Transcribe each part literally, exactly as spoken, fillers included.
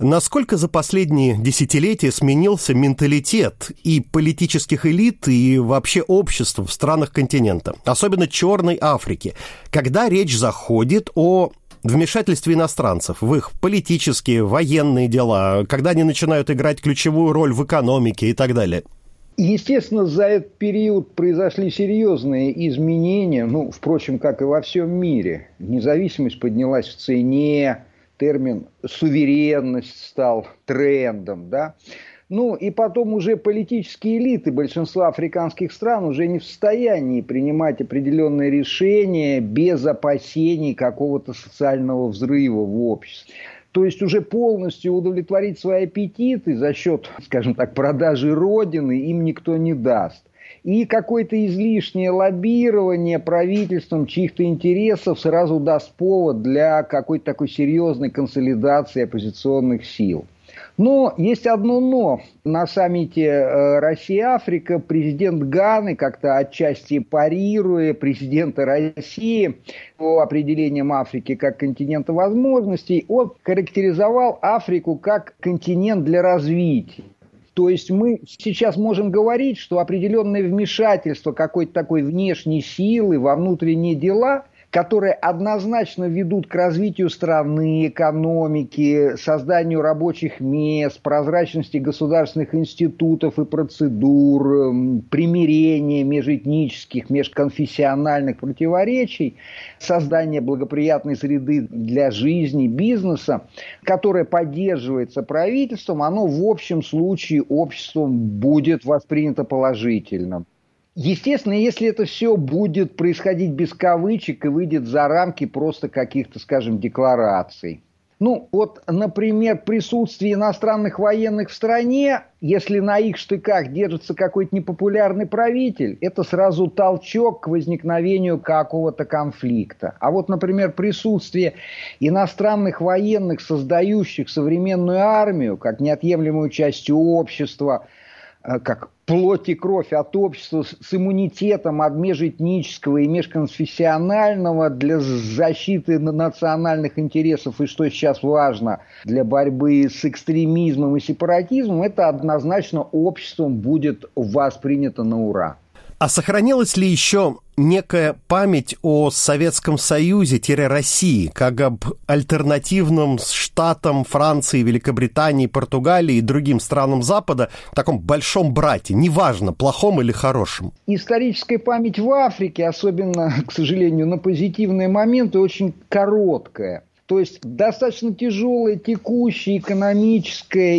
Насколько за последние десятилетия сменился менталитет и политических элит, и вообще общества в странах континента, особенно Черной Африки, когда речь заходит о вмешательстве иностранцев в их политические, военные дела, когда они начинают играть ключевую роль в экономике и так далее? Естественно, за этот период произошли серьезные изменения, ну, впрочем, как и во всем мире. Независимость поднялась в цене, термин «суверенность» стал трендом, да. Ну, и потом уже политические элиты большинства африканских стран уже не в состоянии принимать определенные решения без опасений какого-то социального взрыва в обществе. То есть уже полностью удовлетворить свои аппетиты за счет, скажем так, продажи родины им никто не даст. И какое-то излишнее лоббирование правительством чьих-то интересов сразу даст повод для какой-то такой серьезной консолидации оппозиционных сил. Но есть одно «но». На саммите Россия-Африка президент Ганы, как-то отчасти парируя президента России по определениям Африки как континента возможностей, он характеризовал Африку как континент для развития. То есть мы сейчас можем говорить, что определенное вмешательство какой-то такой внешней силы во внутренние дела, которые однозначно ведут к развитию страны, экономики, созданию рабочих мест, прозрачности государственных институтов и процедур, примирения межэтнических, межконфессиональных противоречий, создание благоприятной среды для жизни, бизнеса, которое поддерживается правительством, оно в общем случае обществом будет воспринято положительно. Естественно, если это все будет происходить без кавычек и выйдет за рамки просто каких-то, скажем, деклараций. Ну, вот, например, присутствие иностранных военных в стране, если на их штыках держится какой-то непопулярный правитель, это сразу толчок к возникновению какого-то конфликта. А вот, например, присутствие иностранных военных, создающих современную армию, как неотъемлемую часть общества, как плоть и кровь от общества с иммунитетом от межэтнического и межконфессионального для защиты национальных интересов и, что сейчас важно, для борьбы с экстремизмом и сепаратизмом, это однозначно обществом будет воспринято на ура. А сохранилась ли еще некая память о Советском Союзе-России, как об альтернативном штатам Франции, Великобритании, Португалии и другим странам Запада, таком большом брате, неважно, плохом или хорошем? Историческая память в Африке, особенно, к сожалению, на позитивные моменты, очень короткая. То есть достаточно тяжелая текущая экономическая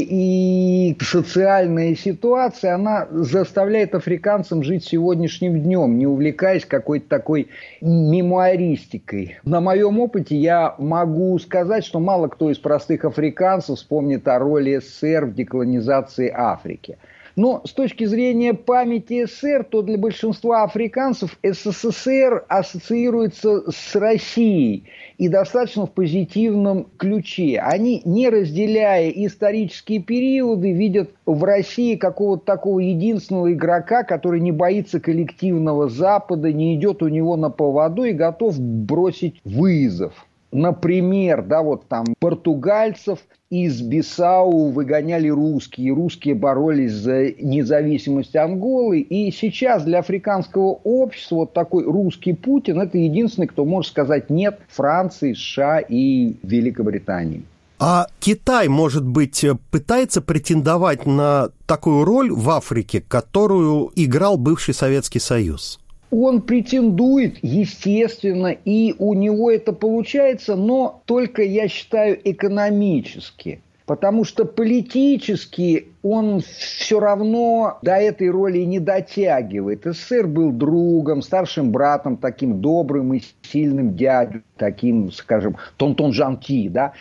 и социальная ситуация, она заставляет африканцам жить сегодняшним днем, не увлекаясь какой-то такой мемуаристикой. На моем опыте я могу сказать, что мало кто из простых африканцев вспомнит о роли СССР в деколонизации Африки. Но с точки зрения памяти СССР, то для большинства африканцев СССР ассоциируется с Россией и достаточно в позитивном ключе. Они, не разделяя исторические периоды, видят в России какого-то такого единственного игрока, который не боится коллективного Запада, не идет у него на поводу и готов бросить вызов. Например, да, вот там португальцев из Бисау выгоняли русские, русские боролись за независимость Анголы, и сейчас для африканского общества вот такой русский Путин – это единственный, кто может сказать «нет» Франции, США и Великобритании. А Китай, может быть, пытается претендовать на такую роль в Африке, которую играл бывший Советский Союз? Он претендует, естественно, и у него это получается, но только, я считаю, экономически. Потому что политически он все равно до этой роли не дотягивает. СССР был другом, старшим братом, таким добрым и сильным дядей, таким, скажем, тонтон-жанти, да,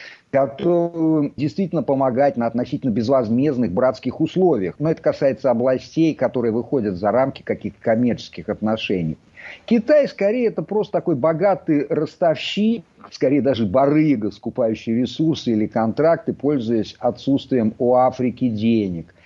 который действительно помогать на относительно безвозмездных братских условиях. Но это касается областей, которые выходят за рамки каких-то коммерческих отношений. Китай, скорее, это просто такой богатый ростовщик, скорее даже барыга, скупающий ресурсы или контракты, пользуясь отсутствием у Африки денег.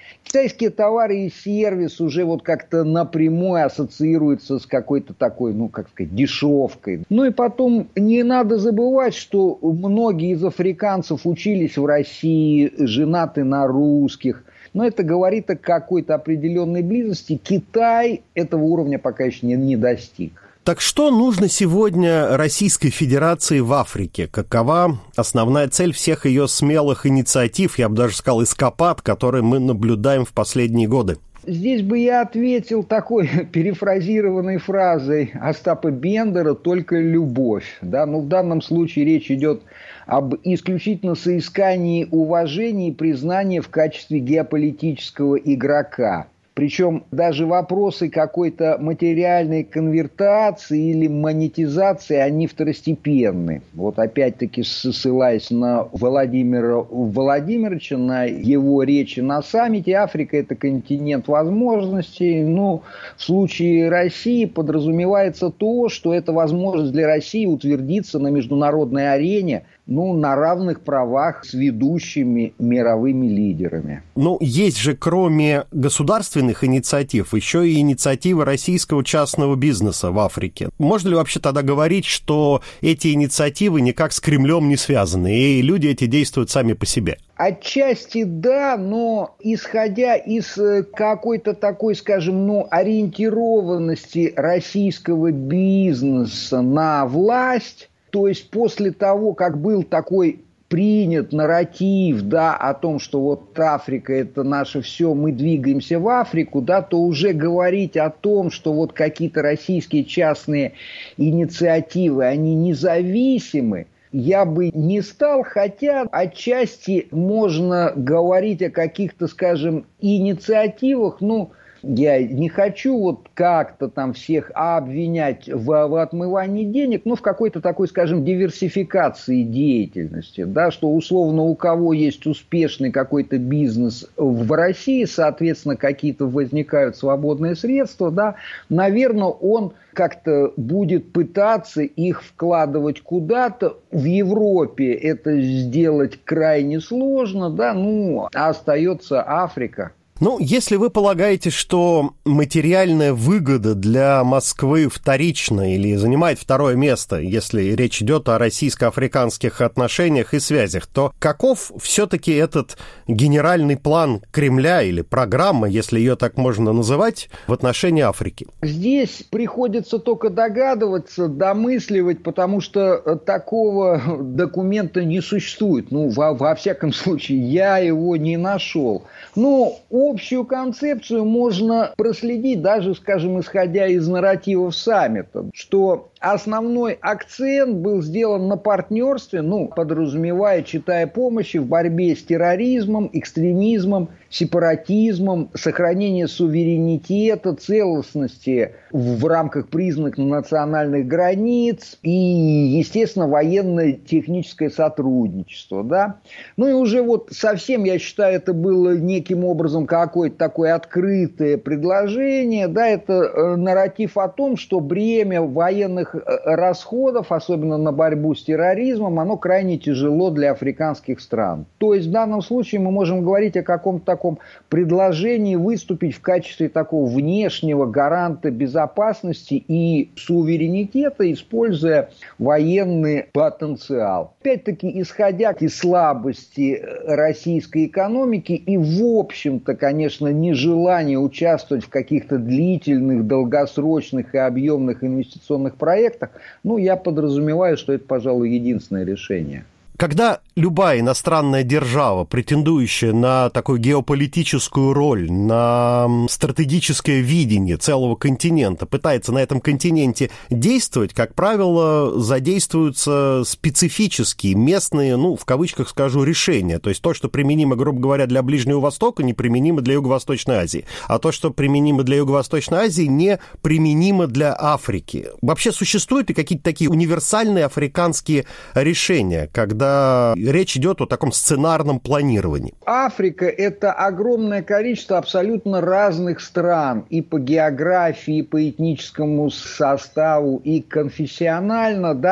Китайские товары и сервис уже вот как-то напрямую ассоциируются с какой-то такой, ну, как сказать, дешевкой. Ну и потом не надо забывать, что многие из африканцев учились в России, женаты на русских. Но это говорит о какой-то определенной близости. Китай этого уровня пока еще не, не достиг. Так что нужно сегодня Российской Федерации в Африке? Какова основная цель всех ее смелых инициатив, я бы даже сказал, эскапад, которые мы наблюдаем в последние годы? Здесь бы я ответил такой перефразированной фразой Остапа Бендера «только любовь». Да? Но в данном случае речь идет об исключительно соискании уважения и признания в качестве геополитического игрока. Причем даже вопросы какой-то материальной конвертации или монетизации, они второстепенны. Вот опять-таки ссылаясь на Владимира Владимировича, на его речи на саммите, Африка – это континент возможностей. Ну, в случае России подразумевается то, что это возможность для России утвердиться на международной арене, ну, на равных правах с ведущими мировыми лидерами. Ну, есть же, кроме государственных инициатив, еще и инициативы российского частного бизнеса в Африке. Можно ли вообще тогда говорить, что эти инициативы никак с Кремлем не связаны, и люди эти действуют сами по себе? Отчасти да, но исходя из какой-то такой, скажем, ну, ориентированности российского бизнеса на власть, то есть после того, как был такой принят нарратив, да, о том, что вот Африка – это наше все, мы двигаемся в Африку, да, то уже говорить о том, что вот какие-то российские частные инициативы, они независимы, я бы не стал, хотя отчасти можно говорить о каких-то, скажем, инициативах, ну, я не хочу вот как-то там всех обвинять в, в отмывании денег, но в какой-то такой, скажем, диверсификации деятельности, да, что условно у кого есть успешный какой-то бизнес в России, соответственно, какие-то возникают свободные средства, да, наверное, он как-то будет пытаться их вкладывать куда-то. В Европе это сделать крайне сложно, да, ну, а остается Африка. Ну, если вы полагаете, что материальная выгода для Москвы вторична или занимает второе место, если речь идет о российско-африканских отношениях и связях, то каков все-таки этот генеральный план Кремля или программа, если ее так можно называть, в отношении Африки? Здесь приходится только догадываться, домысливать, потому что такого документа не существует. Ну, во, во всяком случае, я его не нашел. Ну, общую концепцию можно проследить, даже, скажем, исходя из нарративов саммита, что основной акцент был сделан на партнерстве, ну, подразумевая, читая помощи в борьбе с терроризмом, экстремизмом, сепаратизмом, сохранение суверенитета, целостности в рамках признанных национальных границ и, естественно, военно-техническое сотрудничество, да. Ну и уже вот совсем, я считаю, это было неким образом какое-то такое открытое предложение, да, это нарратив о том, что бремя военных расходов, особенно на борьбу с терроризмом, оно крайне тяжело для африканских стран. То есть в данном случае мы можем говорить о каком-то таком предложении выступить в качестве такого внешнего гаранта безопасности и суверенитета, используя военный потенциал. Опять-таки, исходя из слабости российской экономики и, в общем-то, конечно, нежелание участвовать в каких-то длительных, долгосрочных и объемных инвестиционных проектах, ну, я подразумеваю, что это, пожалуй, единственное решение. Когда любая иностранная держава, претендующая на такую геополитическую роль, на стратегическое видение целого континента, пытается на этом континенте действовать, как правило, задействуются специфические, местные, ну, в кавычках скажу, решения. То есть то, что применимо, грубо говоря, для Ближнего Востока, не применимо для Юго-Восточной Азии. А то, что применимо для Юго-Восточной Азии, не применимо для Африки. Вообще существуют и какие-то такие универсальные африканские решения, когда речь идет о таком сценарном планировании? Африка – это огромное количество абсолютно разных стран. И по географии, и по этническому составу, и конфессионально, да.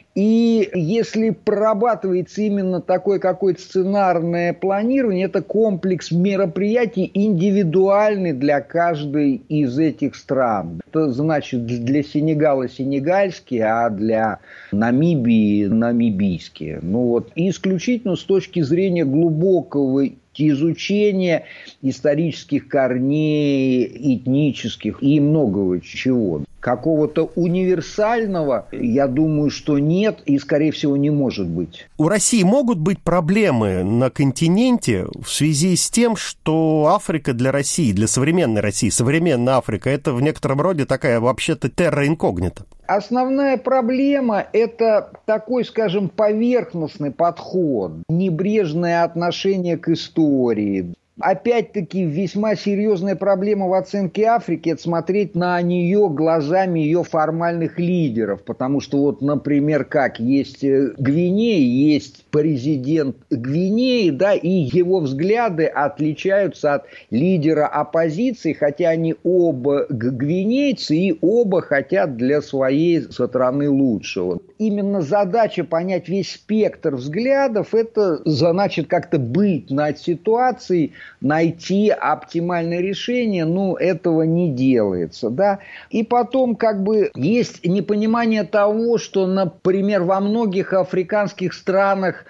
И если прорабатывается именно такое какое-то сценарное планирование, это комплекс мероприятий индивидуальный для каждой из этих стран. Это значит для Сенегала сенегальские, а для Намибии намибийские. Ну вот, и исключительно с точки зрения глубокого изучения исторических корней, этнических и многого чего. Какого-то универсального, я думаю, что нет и, скорее всего, не может быть. У России могут быть проблемы на континенте в связи с тем, что Африка для России, для современной России, современная Африка, это в некотором роде такая вообще-то терра инкогнита. Основная проблема – это такой, скажем, поверхностный подход, небрежное отношение к истории. Опять-таки, весьма серьезная проблема в оценке Африки – это смотреть на нее глазами ее формальных лидеров. Потому что, вот, например, как есть Гвинея, есть президент Гвинеи, да, и его взгляды отличаются от лидера оппозиции, хотя они оба гвинейцы и оба хотят для своей страны лучшего. Именно задача понять весь спектр взглядов – это значит как-то быть над ситуацией, найти оптимальное решение, ну, этого не делается, да. И потом, как бы, есть непонимание того, что, например, во многих африканских странах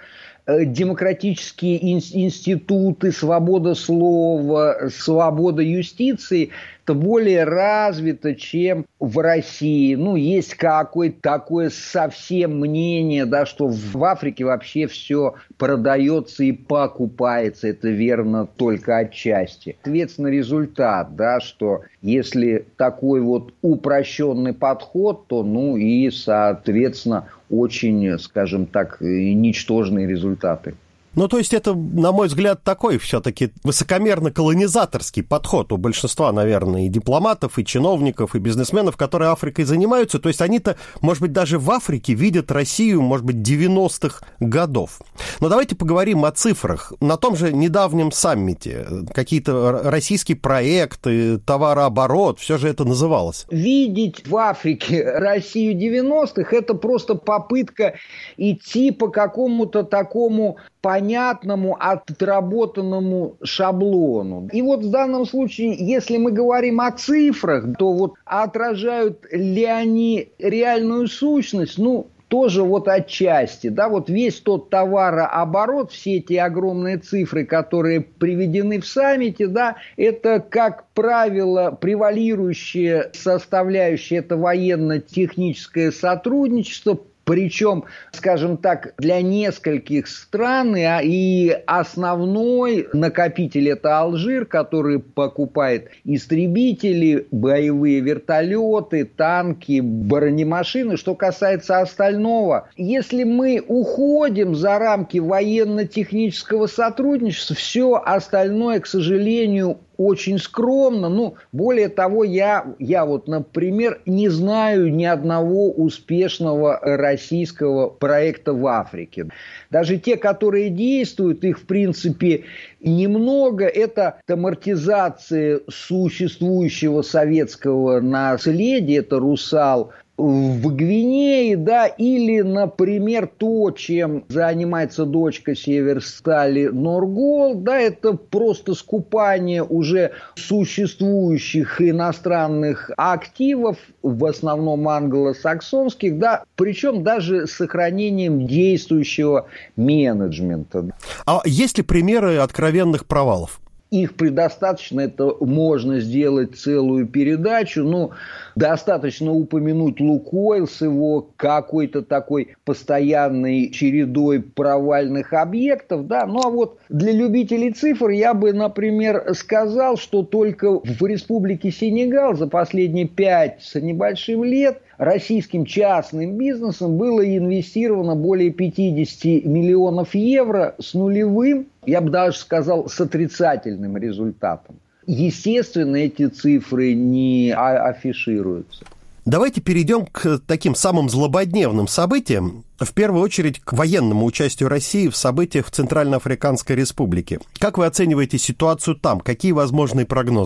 демократические институты, свобода слова, свобода юстиции – это более развито, чем в России. Ну, есть какое-то такое совсем мнение, да, что в Африке вообще все продается и покупается. Это верно только отчасти. Соответственно, результат, да, что если такой вот упрощенный подход, то, ну, и, соответственно, очень, скажем так, ничтожные результаты. Ну, то есть это, на мой взгляд, такой все-таки высокомерно-колонизаторский подход у большинства, наверное, и дипломатов, и чиновников, и бизнесменов, которые Африкой занимаются. То есть они-то, может быть, даже в Африке видят Россию, может быть, девяностых годов. Но давайте поговорим о цифрах. На том же недавнем саммите какие-то российские проекты, товарооборот, все же это называлось. Видеть в Африке Россию девяностых – это просто попытка идти по какому-то такому понятному, отработанному шаблону. И вот в данном случае, если мы говорим о цифрах, то вот отражают ли они реальную сущность? Ну, тоже вот отчасти, да, вот весь тот товарооборот, все эти огромные цифры, которые приведены в саммите, да, это, как правило, превалирующая составляющая, это военно-техническое сотрудничество. Причем, скажем так, для нескольких стран, и основной накопитель – это Алжир, который покупает истребители, боевые вертолеты, танки, бронемашины. Что касается остального, если мы уходим за рамки военно-технического сотрудничества, все остальное, к сожалению, очень скромно. Ну, более того, я, я вот, например, не знаю ни одного успешного российского проекта в Африке. Даже те, которые действуют, их, в принципе, немного. Это амортизация существующего советского наследия, это «Русал» в Гвинее, да, или, например, то, чем занимается дочка Северстали Норгол, да, это просто скупание уже существующих иностранных активов, в основном англосаксонских, да, причем даже с сохранением действующего менеджмента. А есть ли примеры откровенных провалов? Их предостаточно, это можно сделать целую передачу, но достаточно упомянуть «Лукойл» с его какой-то такой постоянной чередой провальных объектов, да, ну а вот для любителей цифр я бы, например, сказал, что только в Республике Сенегал за последние пять с небольшим лет российским частным бизнесом было инвестировано более пятьдесят миллионов евро с нулевым, я бы даже сказал, с отрицательным результатом. Естественно, эти цифры не афишируются. Давайте перейдем к таким самым злободневным событиям, в первую очередь к военному участию России в событиях в Центральноафриканской Республике. Как вы оцениваете ситуацию там? Какие возможные прогнозы?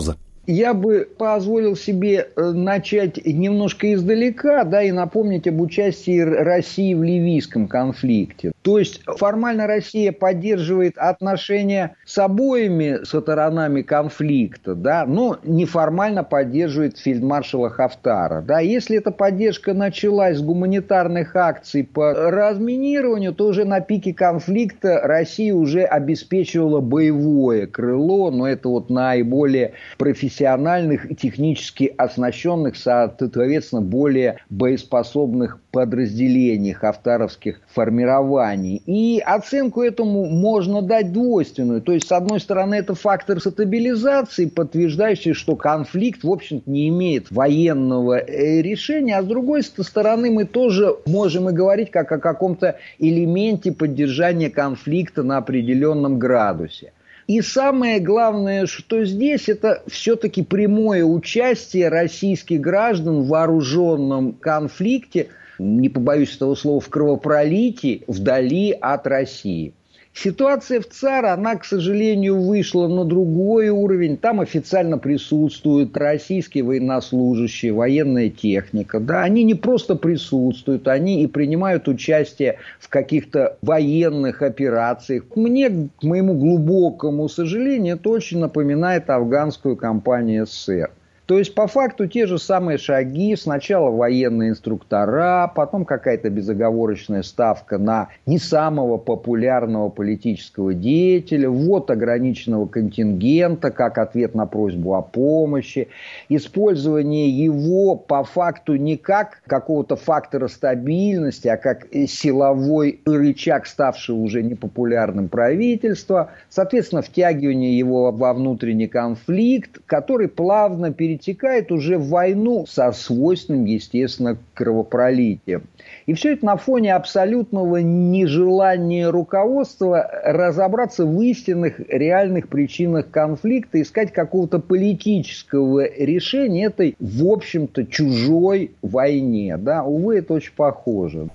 Я бы позволил себе начать немножко издалека, да, и напомнить об участии России в ливийском конфликте. То есть формально Россия поддерживает отношения с обоими сторонами конфликта, да, но неформально поддерживает фельдмаршала Хафтара. Да. Если эта поддержка началась с гуманитарных акций по разминированию, то уже на пике конфликта Россия уже обеспечивала боевое крыло, но это вот наиболее профессиональное, профессиональных и технически оснащенных, соответственно, более боеспособных подразделений хафтаровских формирований. И оценку этому можно дать двойственную. То есть, с одной стороны, это фактор стабилизации, подтверждающий, что конфликт, в общем-то, не имеет военного решения, а с другой стороны, мы тоже можем и говорить как о каком-то элементе поддержания конфликта на определенном градусе. И самое главное, что здесь, это все-таки прямое участие российских граждан в вооруженном конфликте, не побоюсь этого слова, в кровопролитии вдали от России. Ситуация в ЦАР, она, к сожалению, вышла на другой уровень. Там официально присутствуют российские военнослужащие, военная техника. Да? Они не просто присутствуют, они и принимают участие в каких-то военных операциях. Мне, к моему глубокому сожалению, это очень напоминает афганскую кампанию СССР. То есть, по факту, те же самые шаги. Сначала военные инструктора, потом какая-то безоговорочная ставка на не самого популярного политического деятеля, ввод ограниченного контингента как ответ на просьбу о помощи, использование его по факту не как какого-то фактора стабильности, а как силовой рычаг, ставшего уже непопулярным правительства, соответственно, втягивание его во внутренний конфликт, который плавно перейдет перетекает уже в войну со свойственным, естественно, кровопролитием. И все это на фоне абсолютного нежелания руководства разобраться в истинных, реальных причинах конфликта, искать какого-то политического решения этой, в общем-то, чужой войне. Да? Увы, это очень похоже.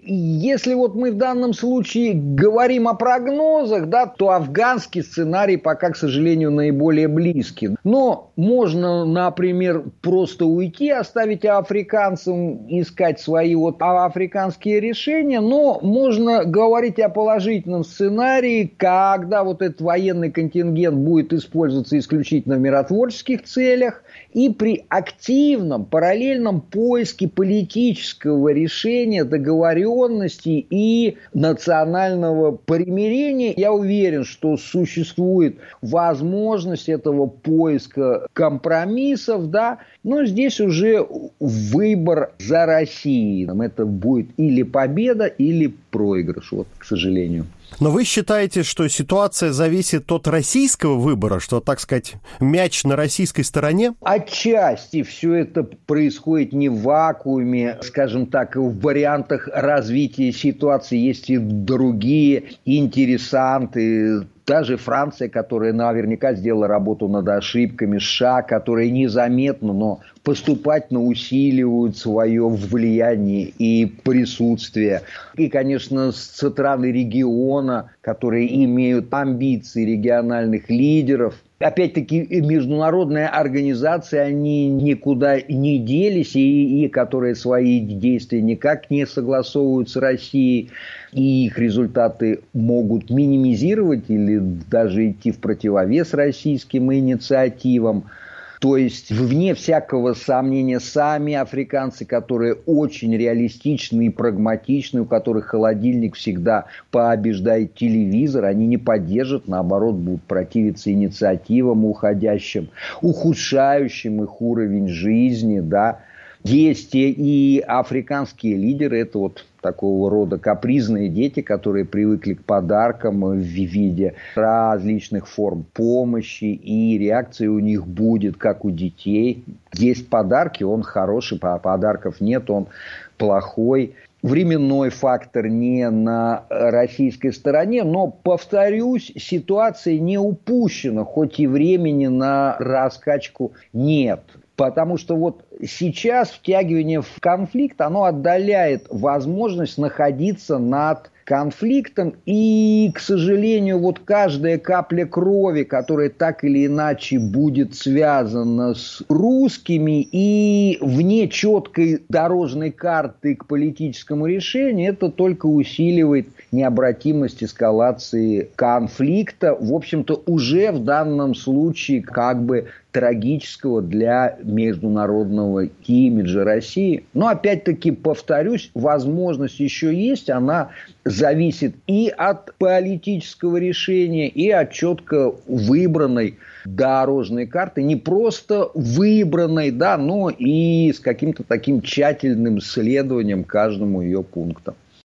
Если вот мы в данном случае говорим о прогнозах, да, то афганский сценарий пока, к сожалению, наиболее близкий. Но можно, например, просто уйти, оставить африканцам искать свои вот африканские решения, но можно говорить о положительном сценарии, когда вот этот военный контингент будет использоваться исключительно в миротворческих целях, и при активном, параллельном поиске политического решения, договоренности и национального примирения, я уверен, что существует возможность этого поиска компромиссов, да, но здесь уже выбор за Россией. Это будет или победа, или проигрыш, вот, к сожалению. Но вы считаете, что ситуация зависит от российского выбора, что, так сказать, мяч на российской стороне? Отчасти все это происходит не в вакууме, скажем так, в вариантах развития ситуации есть и другие интересанты. Та же Франция, которая наверняка сделала работу над ошибками, США, которые незаметно, но поступательно усиливают свое влияние и присутствие. И, конечно, страны региона, которые имеют амбиции региональных лидеров. Опять-таки, международные организации, они никуда не делись, и, и которые свои действия никак не согласовывают с Россией, и их результаты могут минимизировать или даже идти в противовес российским инициативам. То есть, вне всякого сомнения, сами африканцы, которые очень реалистичны и прагматичны, у которых холодильник всегда побеждает телевизор, они не поддержат, наоборот, будут противиться инициативам уходящим, ухудшающим их уровень жизни, да. Есть и африканские лидеры, это вот такого рода капризные дети, которые привыкли к подаркам в виде различных форм помощи, и реакция у них будет, как у детей. Есть подарки, он хороший, подарков нет, он плохой. Временной фактор не на российской стороне, но, повторюсь, ситуация не упущена, хоть и времени на раскачку нет. Потому что вот сейчас втягивание в конфликт, оно отдаляет возможность находиться над конфликтом. И, к сожалению, вот каждая капля крови, которая так или иначе будет связана с русскими и вне четкой дорожной карты к политическому решению, это только усиливает необратимость эскалации конфликта, в общем-то, уже в данном случае как бы трагического для международного имиджа России. Но, опять-таки, повторюсь, возможность еще есть, она зависит и от политического решения, и от четко выбранной дорожной карты, не просто выбранной, да, но и с каким-то таким тщательным следованием каждому ее пункту.